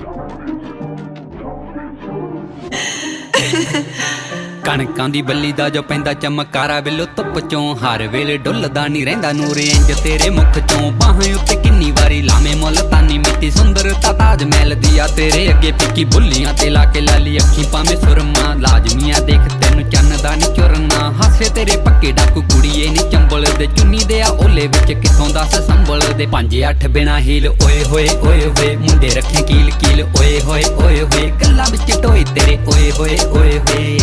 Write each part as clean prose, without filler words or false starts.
ਕਣਕਾਂ ਦੀ ਬੱਲੀ ਦਾ ਜੋ ਪੈਂਦਾ ਚਮਕਾਰਾ ਬਿੱਲੋ ਧੁੱਪ ਚੋਂ ਹਰ ਵੇਲੇ ਡੁੱਲਦਾ ਨਹੀਂ ਰਹਿੰਦਾ ਨੂਰ ਇੰਜ ਤੇਰੇ ਮੁਖ ਚੋਂ ਬਾਹਾਂ ਉੱਤੇ ਕਿੰਨੀ ਵਾਰੀ ਲਾਵੇਂ ਮੁਲਤਾਨੀ ਮਿੱਟੀ ਸੁੰਦਰਤਾ ਤਾਜ ਮਹਿਲ ਦੀ ਆ ਤੇਰੇ ਅੱਗੇ ਫਿੱਕੀ ਬੁੱਲੀਆਂ ਤੇ ਲਾ ਕੇ ਲਾਲੀ ਅੱਖੀ ਭਾਵੇਂ ਸੁਰਮਾ ਲਾਜ਼ਮੀਆਂ ਦੇਖ ਤੈਨੂੰ ਚੰਨ ਦਾ ਨੀ ਚੁਰਨਾ ਹਾਸੇ ਤੇਰੇ ਪੱਕੇ ਡਾਕੂ ਕੁੜੀਏ ਨੀ ਚੰਬਲ ਦੇ ਚੁੰਨੀ ਦੇ ਆ ਓਲੇ ਵਿੱਚ ਕਿੱਥੋਂ ਦੱਸ ਸੰਭਲ ਦੇ 5-8 ਬਿਨਾ ਹੀਲ ਓਏ ਹੋਏ ਓਏ ਹੋਏ ਮੁੰਡੇ ਰੱਖੇ ਕੀਲ ਕੀਲ ਓਏ ਹੋਏ ਓਏ ਹੋਏ ਗੱਲਾਂ ਵਿੱਚ ਟੋਏ ਤੇਰੇ ਓਏ ਹੋਏ ਓਏ ਹੋਏ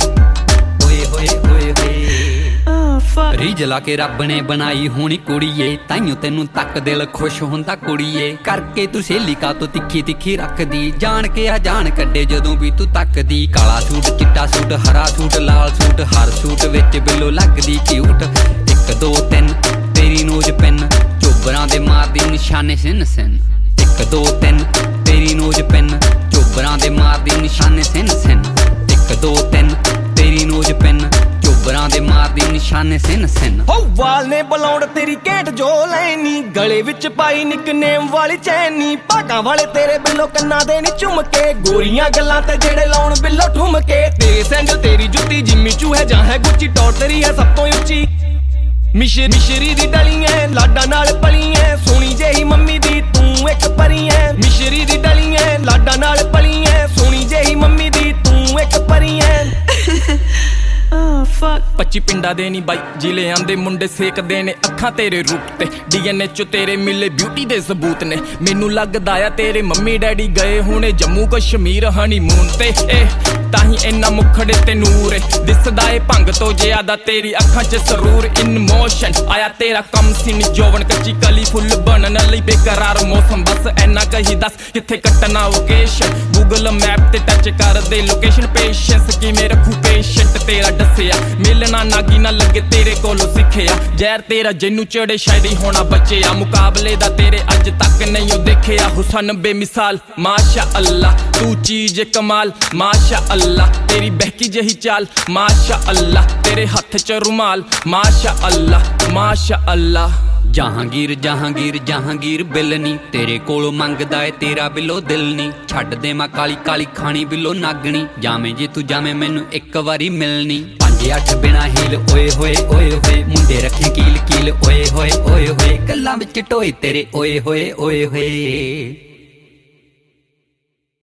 ਰੀਝ ਲਾ ਕੇ ਰੱਬ ਨੇ ਬਣਾਈ ਹੋਣੀ ਕੁੜੀਏ ਤਾਈਓ ਤੈਨੂੰ ਤੱਕ ਦਿਲ ਖੁਸ਼ ਹੁੰਦਾ ਕੁੜੀਏ ਕਰਕੇ ਤੂੰ ਸਹੇਲੀ ਕਾ ਤੋਂ ਤਿੱਖੀ ਤਿੱਖੀ ਰੱਖਦੀ ਜਾਣ ਕੇ ਆ ਜਾਣ ਕੱਢੇ ਜਦੋਂ ਵੀ ਤੂੰ ਤੱਕਦੀ ਕਾਲਾ ਸੂਟ ਚਿੱਟਾ ਸੂਟ ਹਰਾ ਸੂਟ ਲਾਲ ਸੂਟ ਹਰ ਸੂਟ ਵਿੱਚ ਬਿੱਲੋ ਲੱਗਦੀ ਕਿਊਟ 1 2 3 ਤੇਰੀ ਨੋਜ ਪੈਨ ਚੋਬਰਾਂ ਦੇ ਮਾਰਦੀ ਨਿਸ਼ਾਨੇ ਸਿਨ ਸਿਨ 1 2 3 ਤੇਰੀ ਨੋਜ ਪੈਨ ਚੋਬਰਾਂ ਦੇ ਮਾਰਦੀ ਨਿਸ਼ਾਨੇ ਸਿਨ ਸਿਨ 1 2 3 ਤੇਰੀ ਨੋਜ ਪੈਨ ਚੋਬਰਾਂ ਦੇ ਮਾਰਦੀ ਨਿਸ਼ਾਨੇ ਸਿਨ ਸਿਨ ਹੋ ਵਾਲ ਨੇ ਬਲੌਂਡ ਤੇਰੀ ਘੈਂਟ ਜੋ ਲੈਨੀ ਗਲੇ ਵਿੱਚ ਪਾਈ ਨਿਕਨੇਮ ਵਾਲੀ ਚੈਨੀ ਭਾਗਾਂ ਵਾਲੇ ਤੇਰੇ ਬਿੱਲੋ ਕੰਨਾਂ ਦੇ ਨੀ ਝੁਮਕੇ ਗੋਰੀਆਂ ਗੱਲਾਂ ਤੇ ਜਿਹੜੇ ਲਾਉਣ ਬਿੱਲੋ ਠੁਮਕੇ ਤੇਰੇ ਸੈਂਡਲ ਤੇਰੀ ਜੁੱਤੀ ਜਿੰਮੀ ਚੂ ਹੈ ਜਾਂ ਹੈ ਗੁੱਚੀ ਟੌਰ ਤੇਰੀ ਹੈ ਸਭ ਤੋਂ ਉੱਚੀ ਮਿਸ਼ਰੀ ਦੀ ਡਲੀ ਐ ਲਾਡਾ ਨਾਲ ਪਲੀ ਐ ਸੋਹਣੀ ਜਿਹੀ ਮੰਮੀ ਦੀ ਤੂੰ ਇੱਕ ਪਰੀ ਐ ਮਿਸ਼ਰੀ ਦੀ ਡਲੀ ਐ ਲਾਡਾ ਨਾਲ ਪਲੀ ਐ ਸੋਹਣੀ ਜਿਹੀ ਮੰਮੀ ਦੀ ਤੂੰ ਇੱਕ ਪਰੀ ਐ 25 ਪਿੰਡਾਂ ਦੇ ਨੀ ਬਾਈ ਜ਼ਿਲ੍ਹਿਆਂ ਦੇ ਮੁੰਡੇ ਸੇਕਦੇ ਨੇ ਅੱਖਾਂ ਤੇਰੇ ਰੂਪ ਤੇ DNA ਚ ਤੇਰੇ ਮਿਲੇ ਬਿਊਟੀ ਦੇ ਸਬੂਤ ਨੇ ਮੈਨੂੰ ਲੱਗਦਾ ਆ ਤੇਰੇ ਮੰਮੀ ਡੈਡੀ ਗਏ ਹੋਣੇ ਜੰਮੂ ਕਸ਼ਮੀਰ ਹਨੀਮੂਨ ਤੇ ਤਾਹੀਂ ਇੰਨਾ ਮੁਖੜੇ ਤੇ ਨੂਰ ਏ ਦਿਸਦਾ ਏ ਭੰਗ ਤੋਂ ਜ਼ਿਆਦਾ ਤੇਰੀ ਅੱਖਾਂ 'ਚ ਸਰੂਰ ਇਨ ਮੋਸ਼ਨ ਆਇਆ ਤੇਰਾ ਕੰਮ ਸੀਨ ਜੋਵਨ ਕੱਚੀ ਕਲੀ ਫੁੱਲ ਬਣਨ ਲਈ ਬੇਕਰਾਰ ਮੌਸਮ ਬਸ ਐਨਾ ਕਹੀ ਦੱਸ ਕਿੱਥੇ ਕੱਟਣਾ ਲੋਕੇਸ਼ਨ ਗੂਗਲ ਮੈਪ ਤੇ ਟੱਚ ਕਰਦੇ ਲੋਕੇਸ਼ਨ ਪੇਸ਼ੈਂਸ ਕਿਵੇਂ ਰੱਖੂ ਪੇਸ਼ੈਂਟ ਤੇਰਾ ਦੱਸਿਆ ਮਿਲਣਾ ਨਾਗੀ ਨਾ ਲੱਗੇ ਤੇਰੇ ਕੋਲੋਂ ਸਿੱਖਿਆ ਜ਼ਹਿਰ ਤੇਰਾ ਜਿਹਨੂੰ ਚੜੇ ਸ਼ਾਇਦ ਹੀ ਹੋਣਾ ਬਚਿਆ ਮੁਕਾਬਲੇ ਦਾ ਤੇਰੇ ਅੱਜ ਤੱਕ ਨਹੀਂ ਉਹ ਦੇਖਿਆ ਹੁਸਨ ਬੇਮਿਸਾਲ ਮਾਸ਼ਾ ਅੱਲਾ ਤੂੰ ਚੀਜ਼ ਕਮਾਲ ਮਾਸ਼ਾ ਅੱਲਾ ਤੇਰੀ ਬਹਿਕੀ ਜਹੀ ਚਾਲ ਮਾਸ਼ਾ ਅੱਲਾ ਤੇਰੇ ਹੱਥ 'ਚ ਰੁਮਾਲ ਮਾਸ਼ਾ ਅੱਲਾ ਮਾਸ਼ਾ ਅੱਲਾ ਜਹਾਂਗੀਰ ਜਹਾਂਗੀਰ ਜਹਾਂਗੀਰ ਬਿੱਲ ਨੀ ਤੇਰੇ ਕੋਲੋਂ ਮੰਗਦਾ ਏ ਤੇਰਾ ਬਿੱਲੋ ਦਿਲ ਨੀ ਛੱਡ ਦੇ ਮੈਂ ਕਾਲੀ ਕਾਲੀ ਖਾਣੀ ਬਿੱਲੋ ਨਾਗਣੀ ਜਾਵੇਂ ਜੇ ਤੂੰ ਜਾਵੇਂ ਮੈਨੂੰ ਇੱਕ ਵਾਰੀ ਮਿਲਣੀ 5-8 ਬਿਨਾ ਹੀਲ ਓਏ ਹੋਏ ਓਏ ਹੋਏ ਮੁੰਡੇ ਰੱਖੇ ਕੀਲ ਕੀਲ ਓਏ ਹੋਏ ਓਏ ਹੋਏ ਗੱਲਾਂ ਵਿੱਚ ਟੋਏ ਤੇਰੇ ਓਏ ਹੋਏ ਓਏ ਹੋਏ